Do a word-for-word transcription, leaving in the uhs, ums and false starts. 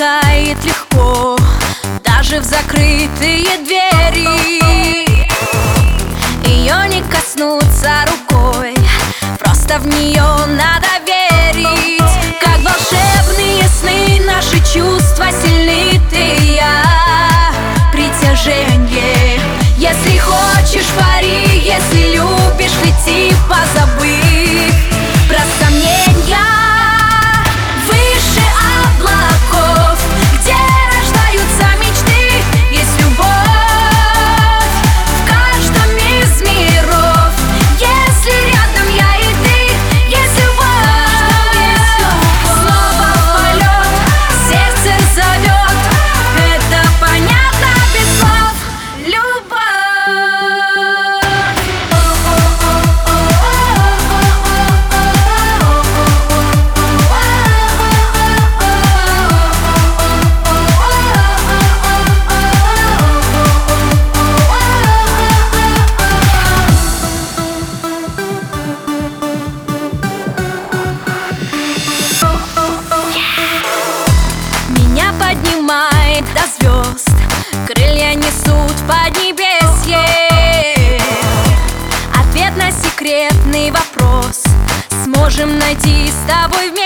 проникает легко, даже в закрытые двери. Ее не коснуться рукой, просто в нее надо верить. Как волшебные сны, наши чувства сильны, ты и я. Притяжение, если хочешь, пари, если любишь, лети, позабыв про сомнения. Выше облаков, где рождаются мечты, есть любовь в каждом из миров. Если рядом я и ты, есть любовь. Снова в полет, сердце зовет, это понятно без слов. Любовь. Меня поднимает до звезд, крылья несут в поднебесье. Ответ на секретный вопрос сможем найти с тобой вместе.